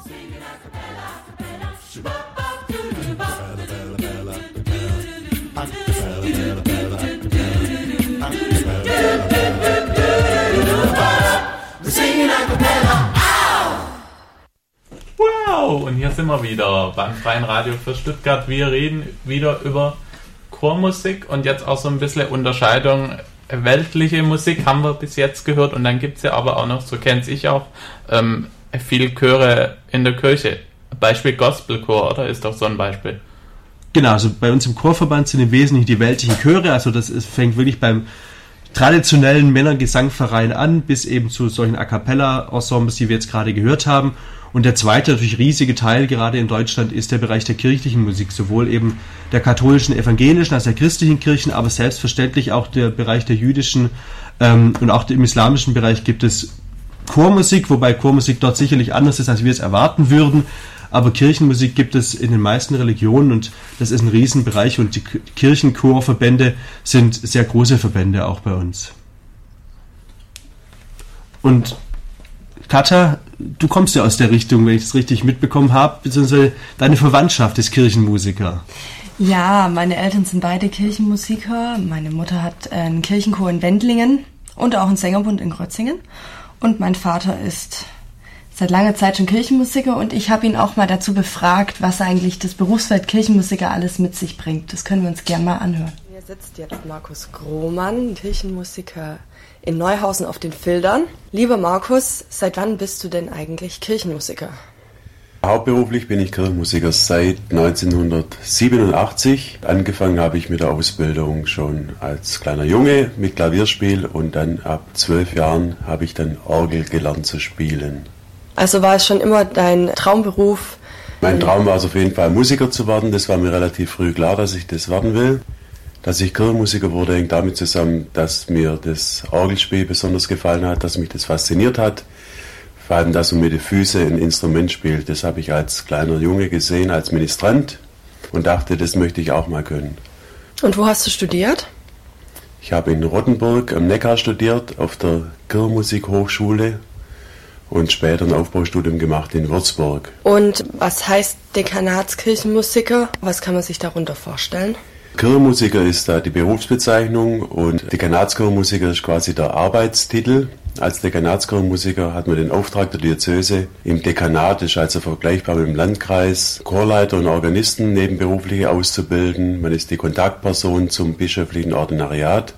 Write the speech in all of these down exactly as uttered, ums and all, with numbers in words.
Wow, und hier sind wir wieder beim Freien Radio für Stuttgart. Wir reden wieder über Chormusik und jetzt auch so ein bisschen Unterscheidung. Weltliche Musik haben wir bis jetzt gehört und dann gibt es ja aber auch noch, so kenne ich auch, ähm, viel Chöre in der Kirche. Beispiel Gospelchor, oder? Ist doch so ein Beispiel. Genau, also bei uns im Chorverband sind im Wesentlichen die weltlichen Chöre, also das ist, fängt wirklich beim traditionellen Männergesangverein an, bis eben zu solchen A-Cappella-Ensembles, die wir jetzt gerade gehört haben. Und der zweite, natürlich riesige Teil gerade in Deutschland ist der Bereich der kirchlichen Musik, sowohl eben der katholischen, evangelischen als der christlichen Kirchen, aber selbstverständlich auch der Bereich der jüdischen ähm, und auch im islamischen Bereich gibt es Chormusik, wobei Chormusik dort sicherlich anders ist, als wir es erwarten würden. Aber Kirchenmusik gibt es in den meisten Religionen und das ist ein Riesenbereich und die Kirchenchorverbände sind sehr große Verbände auch bei uns. Und Katja, du kommst ja aus der Richtung, wenn ich das richtig mitbekommen habe, beziehungsweise deine Verwandtschaft ist Kirchenmusiker. Ja, meine Eltern sind beide Kirchenmusiker. Meine Mutter hat einen Kirchenchor in Wendlingen und auch einen Sängerbund in Grötzingen. Und mein Vater ist seit langer Zeit schon Kirchenmusiker und ich habe ihn auch mal dazu befragt, was eigentlich das Berufsfeld Kirchenmusiker alles mit sich bringt. Das können wir uns gerne mal anhören. Hier sitzt jetzt Markus Grohmann, Kirchenmusiker in Neuhausen auf den Fildern. Lieber Markus, seit wann bist du denn eigentlich Kirchenmusiker? Hauptberuflich bin ich Kirchenmusiker seit neunzehnhundertsiebenundachtzig. Angefangen habe ich mit der Ausbildung schon als kleiner Junge mit Klavierspiel und dann ab zwölf Jahren habe ich dann Orgel gelernt zu spielen. Also war es schon immer dein Traumberuf? Mein Traum war es auf jeden Fall, Musiker zu werden. Das war mir relativ früh klar, dass ich das werden will. Dass ich Kirchenmusiker wurde, hängt damit zusammen, dass mir das Orgelspiel besonders gefallen hat, dass mich das fasziniert hat. Vor allem, dass man mit den Füßen ein Instrument spielt. Das habe ich als kleiner Junge gesehen, als Ministrant und dachte, das möchte ich auch mal können. Und wo hast du studiert? Ich habe in Rottenburg am Neckar studiert, auf der Kirchenmusikhochschule und später ein Aufbaustudium gemacht in Würzburg. Und was heißt Dekanatskirchenmusiker? Was kann man sich darunter vorstellen? Kirchenmusiker ist da die Berufsbezeichnung und Dekanatskirchenmusiker ist quasi der Arbeitstitel. Als Dekanatskirchenmusiker hat man den Auftrag der Diözese im Dekanat, ist also vergleichbar mit dem Landkreis, Chorleiter und Organisten nebenberufliche auszubilden. Man ist die Kontaktperson zum bischöflichen Ordinariat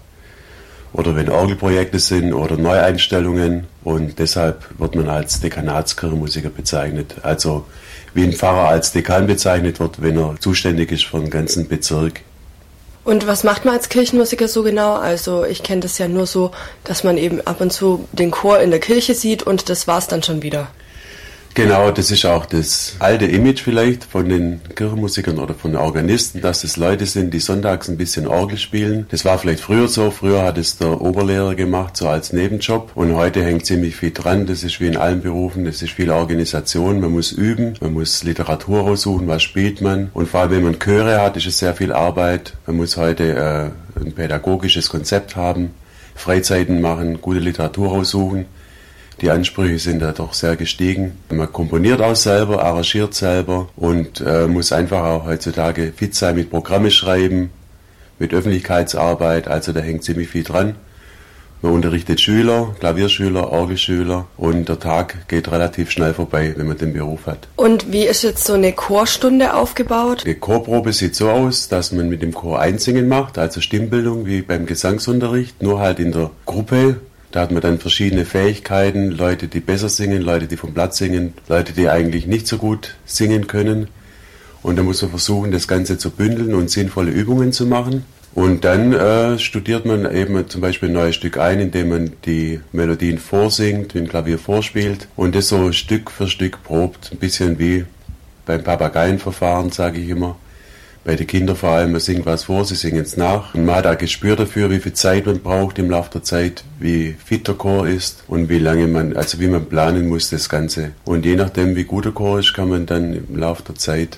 oder wenn Orgelprojekte sind oder Neueinstellungen und deshalb wird man als Dekanatskirchenmusiker bezeichnet. Also wie ein Pfarrer als Dekan bezeichnet wird, wenn er zuständig ist für den ganzen Bezirk. Und was macht man als Kirchenmusiker so genau? Also ich kenne das ja nur so, dass man eben ab und zu den Chor in der Kirche sieht und das war's dann schon wieder. Genau, das ist auch das alte Image vielleicht von den Kirchenmusikern oder von den Organisten, dass es Leute sind, die sonntags ein bisschen Orgel spielen. Das war vielleicht früher so. Früher hat es der Oberlehrer gemacht, so als Nebenjob. Und heute hängt ziemlich viel dran. Das ist wie in allen Berufen, das ist viel Organisation. Man muss üben, man muss Literatur raussuchen, was spielt man. Und vor allem, wenn man Chöre hat, ist es sehr viel Arbeit. Man muss heute äh, ein pädagogisches Konzept haben, Freizeiten machen, gute Literatur raussuchen. Die Ansprüche sind da doch sehr gestiegen. Man komponiert auch selber, arrangiert selber und äh, muss einfach auch heutzutage fit sein mit Programme schreiben, mit Öffentlichkeitsarbeit, also da hängt ziemlich viel dran. Man unterrichtet Schüler, Klavierschüler, Orgelschüler und der Tag geht relativ schnell vorbei, wenn man den Beruf hat. Und wie ist jetzt so eine Chorstunde aufgebaut? Die Chorprobe sieht so aus, dass man mit dem Chor Einsingen macht, also Stimmbildung wie beim Gesangsunterricht, nur halt in der Gruppe. Da hat man dann verschiedene Fähigkeiten, Leute, die besser singen, Leute, die vom Blatt singen, Leute, die eigentlich nicht so gut singen können. Und da muss man versuchen, das Ganze zu bündeln und sinnvolle Übungen zu machen. Und dann äh, studiert man eben zum Beispiel ein neues Stück ein, indem man die Melodien vorsingt, mit dem Klavier vorspielt und das so Stück für Stück probt. Ein bisschen wie beim Papageienverfahren, sage ich immer. Bei den Kindern vor allem, man singt was vor, sie singen es nach. Und man hat auch Gespür dafür, wie viel Zeit man braucht im Laufe der Zeit, wie fit der Chor ist und wie lange man, also wie man planen muss das Ganze. Und je nachdem, wie gut der Chor ist, kann man dann im Laufe der Zeit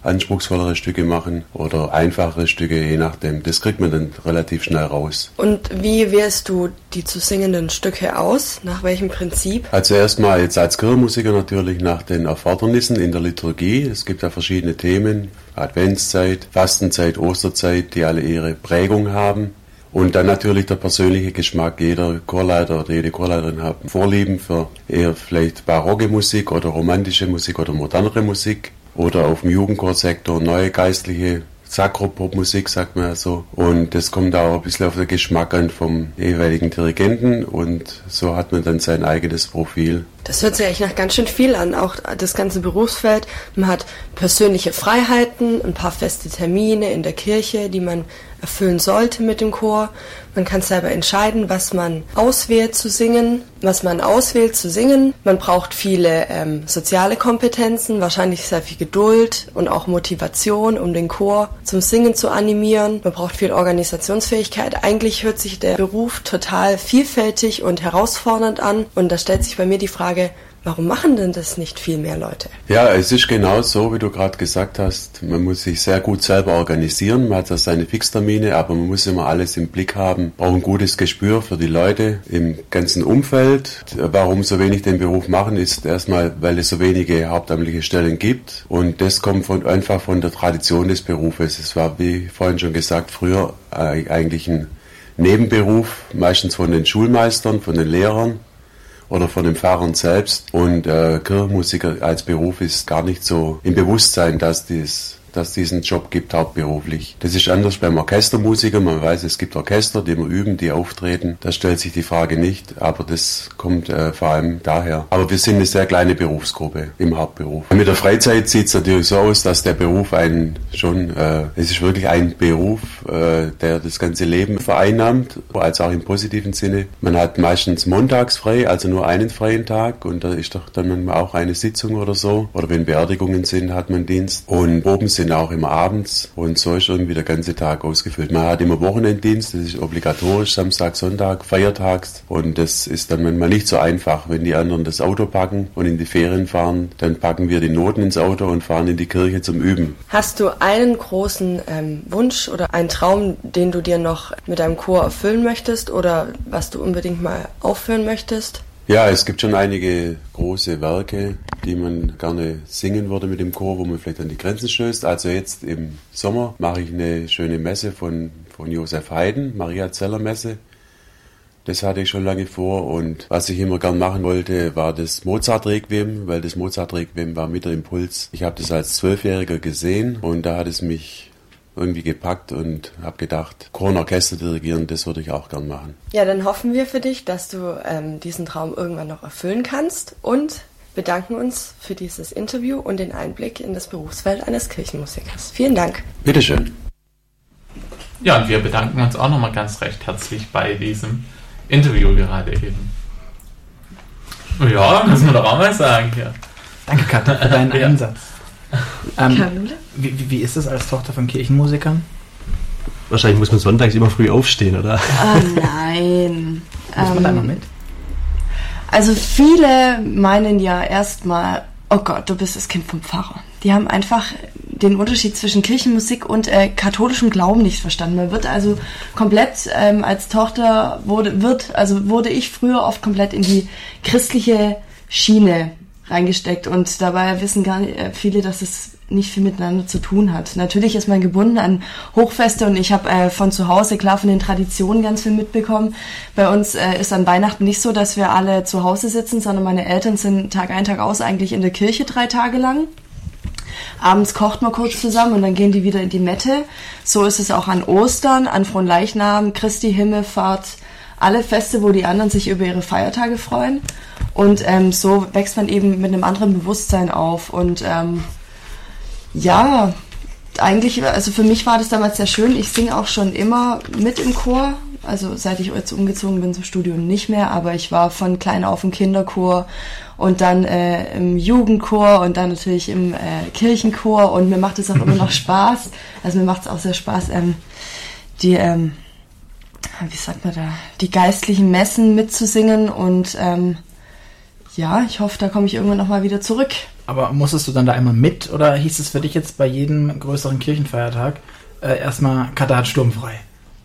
anspruchsvollere Stücke machen oder einfachere Stücke, je nachdem. Das kriegt man dann relativ schnell raus. Und wie wählst du die zu singenden Stücke aus? Nach welchem Prinzip? Also erstmal jetzt als Kirchenmusiker natürlich nach den Erfordernissen in der Liturgie. Es gibt ja verschiedene Themen, Adventszeit, Fastenzeit, Osterzeit, die alle ihre Prägung haben. Und dann natürlich der persönliche Geschmack. Jeder Chorleiter oder jede Chorleiterin hat Vorlieben für eher vielleicht barocke Musik oder romantische Musik oder modernere Musik. Oder auf dem Jugendchorsektor neue geistliche Sakropop-Musik, sagt man ja so. Und das kommt auch ein bisschen auf den Geschmack an vom jeweiligen Dirigenten. Und so hat man dann sein eigenes Profil. Das hört sich eigentlich nach ganz schön viel an, auch das ganze Berufsfeld. Man hat persönliche Freiheiten, ein paar feste Termine in der Kirche, die man erfüllen sollte mit dem Chor. Man kann selber entscheiden, was man auswählt zu singen, was man auswählt zu singen. Man braucht viele ähm, soziale Kompetenzen, wahrscheinlich sehr viel Geduld und auch Motivation, um den Chor zum Singen zu animieren. Man braucht viel Organisationsfähigkeit. Eigentlich hört sich der Beruf total vielfältig und herausfordernd an. Und da stellt sich bei mir die Frage, warum machen denn das nicht viel mehr Leute? Ja, es ist genau so, wie du gerade gesagt hast. Man muss sich sehr gut selber organisieren. Man hat da seine Fixtermine, aber man muss immer alles im Blick haben. Braucht ein gutes Gespür für die Leute im ganzen Umfeld. Warum so wenig den Beruf machen, ist erstmal, weil es so wenige hauptamtliche Stellen gibt. Und das kommt von, einfach von der Tradition des Berufes. Es war, wie vorhin schon gesagt, früher eigentlich ein Nebenberuf, meistens von den Schulmeistern, von den Lehrern oder von den Pfarrern selbst. Und äh, Kirchenmusiker als Beruf ist gar nicht so im Bewusstsein, dass dies dass diesen Job gibt, hauptberuflich. Das ist anders beim Orchestermusiker. Man weiß, es gibt Orchester, die wir üben, die auftreten. Da stellt sich die Frage nicht, aber das kommt äh, vor allem daher. Aber wir sind eine sehr kleine Berufsgruppe im Hauptberuf. Und mit der Freizeit sieht es natürlich so aus, dass der Beruf einen schon, äh, es ist wirklich ein Beruf, äh, der das ganze Leben vereinnahmt, als auch im positiven Sinne. Man hat meistens montags frei, also nur einen freien Tag, und da ist doch dann manchmal auch eine Sitzung oder so. Oder wenn Beerdigungen sind, hat man Dienst. Und Proben sind auch immer abends, und so ist irgendwie der ganze Tag ausgefüllt. Man hat immer Wochenenddienst, das ist obligatorisch, Samstag, Sonntag, feiertags, und das ist dann manchmal nicht so einfach. Wenn die anderen das Auto packen und in die Ferien fahren, dann packen wir die Noten ins Auto und fahren in die Kirche zum Üben. Hast du einen großen ähm, Wunsch oder einen Traum, den du dir noch mit deinem Chor erfüllen möchtest oder was du unbedingt mal aufführen möchtest? Ja, es gibt schon einige große Werke, die man gerne singen würde mit dem Chor, wo man vielleicht an die Grenzen stößt. Also jetzt im Sommer mache ich eine schöne Messe von, von Josef Haydn, Maria Zeller Messe. Das hatte ich schon lange vor, und was ich immer gern machen wollte, war das Mozart-Requiem, weil das Mozart-Requiem war mit der Impuls. Ich habe das als Zwölfjähriger gesehen, und da hat es mich irgendwie gepackt und habe gedacht, Chor und Orchester dirigieren, das würde ich auch gern machen. Ja, dann hoffen wir für dich, dass du ähm, diesen Traum irgendwann noch erfüllen kannst, und bedanken uns für dieses Interview und den Einblick in das Berufsfeld eines Kirchenmusikers. Vielen Dank. Bitteschön. Ja, und wir bedanken uns auch nochmal ganz recht herzlich bei diesem Interview gerade eben. Ja, müssen wir doch auch mal sagen hier. Danke, Katja, für deinen Ja. Einsatz. Ähm, Keine wie, wie- wie ist es als Tochter von Kirchenmusikern? Wahrscheinlich muss man sonntags immer früh aufstehen, oder? Ah, nein. Muss man da noch mit? Also viele meinen ja erstmal, oh Gott, du bist das Kind vom Pfarrer. Die haben einfach den Unterschied zwischen Kirchenmusik und äh, katholischem Glauben nicht verstanden. Man wird also komplett ähm, als Tochter wurde wird also wurde ich früher oft komplett in die christliche Schiene reingesteckt, und dabei wissen gar nicht äh, viele, dass es nicht viel miteinander zu tun hat. Natürlich ist man gebunden an Hochfeste, und ich habe äh, von zu Hause klar von den Traditionen ganz viel mitbekommen. Bei uns äh, ist an Weihnachten nicht so, dass wir alle zu Hause sitzen, sondern meine Eltern sind Tag ein, Tag aus eigentlich in der Kirche drei Tage lang. Abends kocht man kurz zusammen und dann gehen die wieder in die Mette. So ist es auch an Ostern, an Fronleichnam, Christi Himmelfahrt, alle Feste, wo die anderen sich über ihre Feiertage freuen. Und ähm, so wächst man eben mit einem anderen Bewusstsein auf. Und ähm, ja, eigentlich, also für mich war das damals sehr schön. Ich singe auch schon immer mit im Chor. Also seit ich jetzt umgezogen bin zum Studium nicht mehr, aber ich war von klein auf im Kinderchor und dann äh, im Jugendchor und dann natürlich im äh, Kirchenchor, und mir macht es auch immer noch Spaß. Also mir macht es auch sehr Spaß, ähm, die, ähm, wie sagt man da, die geistlichen Messen mitzusingen, und ähm, ja, ich hoffe, da komme ich irgendwann nochmal wieder zurück. Aber musstest du dann da einmal mit oder hieß es für dich jetzt bei jedem größeren Kirchenfeiertag äh, erstmal Katha hat sturmfrei?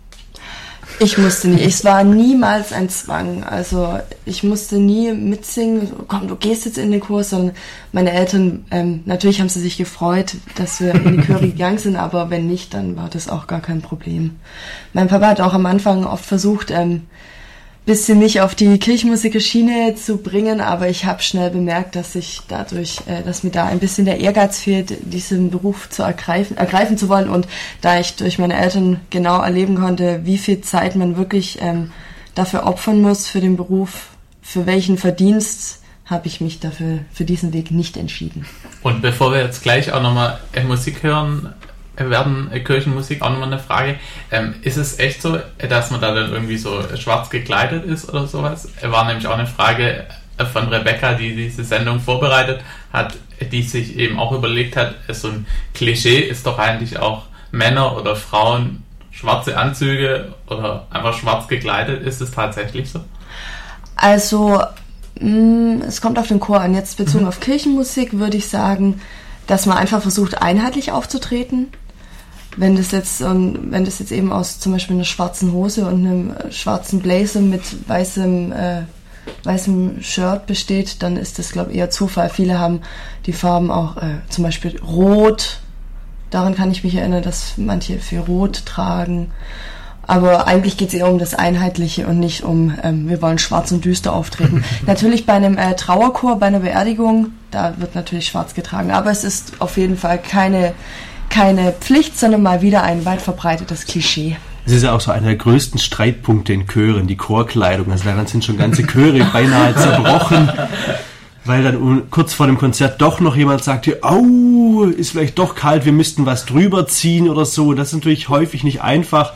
Ich musste nie, es war niemals ein Zwang, also ich musste nie mitsingen, so, komm, du gehst jetzt in den Chor, sondern meine Eltern, ähm, natürlich haben sie sich gefreut, dass wir in die Chöre gegangen sind, aber wenn nicht, dann war das auch gar kein Problem. Mein Papa hat auch am Anfang oft versucht, ähm, bisschen mich auf die Kirchenmusikschiene zu bringen, aber ich habe schnell bemerkt, dass ich dadurch, äh, dass mir da ein bisschen der Ehrgeiz fehlt, diesen Beruf zu ergreifen, ergreifen zu wollen, und da ich durch meine Eltern genau erleben konnte, wie viel Zeit man wirklich ähm, dafür opfern muss für den Beruf, für welchen Verdienst, habe ich mich dafür für diesen Weg nicht entschieden. Und bevor wir jetzt gleich auch nochmal äh, Musik hören werden, äh, Kirchenmusik, auch nochmal eine Frage. Ähm, ist es echt so, dass man da dann irgendwie so schwarz gekleidet ist oder sowas? War nämlich auch eine Frage von Rebecca, die diese Sendung vorbereitet hat, die sich eben auch überlegt hat, so ein Klischee ist doch eigentlich auch Männer oder Frauen schwarze Anzüge oder einfach schwarz gekleidet. Ist es tatsächlich so? Also, mh, es kommt auf den Chor an. Jetzt bezogen mhm. auf Kirchenmusik würde ich sagen, dass man einfach versucht, einheitlich aufzutreten. Wenn das jetzt, wenn das jetzt eben aus zum Beispiel einer schwarzen Hose und einem schwarzen Blazer mit weißem, äh, weißem Shirt besteht, dann ist das, glaube ich, eher Zufall. Viele haben die Farben auch, äh, zum Beispiel Rot. Daran kann ich mich erinnern, dass manche für Rot tragen. Aber eigentlich geht es eher um das Einheitliche und nicht um, ähm, wir wollen schwarz und düster auftreten. Natürlich bei einem äh, Trauerchor, bei einer Beerdigung, da wird natürlich schwarz getragen. Aber es ist auf jeden Fall keine, keine Pflicht, sondern mal wieder ein weit verbreitetes Klischee. Es ist ja auch so einer der größten Streitpunkte in Chören, die Chorkleidung. Also daran sind schon ganze Chöre beinahe zerbrochen, weil dann kurz vor dem Konzert doch noch jemand sagte, au, ist vielleicht doch kalt, wir müssten was drüber ziehen oder so. Das ist natürlich häufig nicht einfach.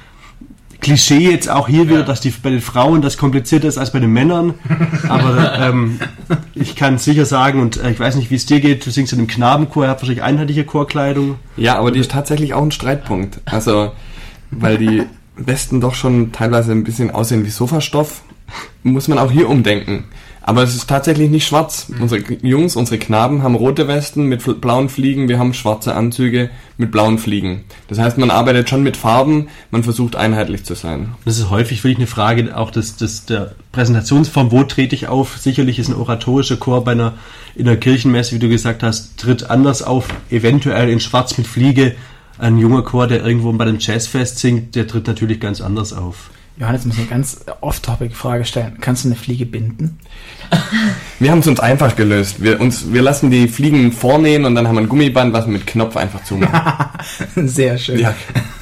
Klischee jetzt auch hier wieder, dass die bei den Frauen das komplizierter ist als bei den Männern. Aber ähm, ich kann sicher sagen, und äh, ich weiß nicht, wie es dir geht, du singst in einem Knabenchor, ihr habt wahrscheinlich einheitliche Chorkleidung. Ja, aber die ist tatsächlich auch ein Streitpunkt. Also, weil die Westen doch schon teilweise ein bisschen aussehen wie Sofastoff, muss man auch hier umdenken. Aber es ist tatsächlich nicht schwarz. Mhm. Unsere Jungs, unsere Knaben haben rote Westen mit blauen Fliegen, wir haben schwarze Anzüge mit blauen Fliegen. Das heißt, man arbeitet schon mit Farben, man versucht einheitlich zu sein. Das ist häufig wirklich eine Frage auch des, des, der Präsentationsform, wo trete ich auf? Sicherlich ist ein oratorischer Chor bei einer, in einer Kirchenmesse, wie du gesagt hast, tritt anders auf, eventuell in schwarz mit Fliege. Ein junger Chor, der irgendwo bei einem Jazzfest singt, der tritt natürlich ganz anders auf. Johannes, muss eine ganz off-topic-Frage stellen. Kannst du eine Fliege binden? Wir haben es uns einfach gelöst. Wir, uns, wir lassen die Fliegen vornähen und dann haben wir ein Gummiband, was wir mit Knopf einfach zumachen. Sehr schön. Ja.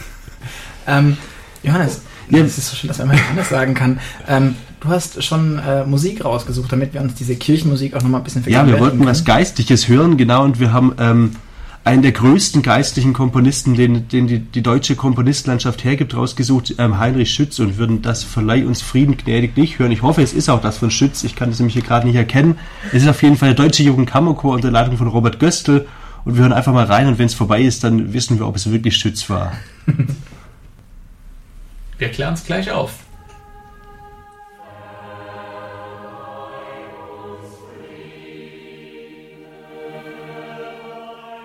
ähm, Johannes, ja, es ist so schön, dass man mal Johannes sagen kann. Ähm, du hast schon äh, Musik rausgesucht, damit wir uns diese Kirchenmusik auch nochmal ein bisschen vergegenwärtigen. Ja, wir wollten können. was Geistliches hören, genau, und wir haben ähm, einen der größten geistlichen Komponisten, den, den die, die deutsche Komponistenlandschaft hergibt, rausgesucht, ähm, Heinrich Schütz, und würden das Verleih uns Frieden gnädig nicht hören. Ich hoffe, es ist auch das von Schütz, ich kann das nämlich hier gerade nicht erkennen. Es ist auf jeden Fall der Deutsche Jugendkammerchor unter Leitung von Robert Göstl, und wir hören einfach mal rein, und wenn es vorbei ist, dann wissen wir, ob es wirklich Schütz war. Wir klären es gleich auf.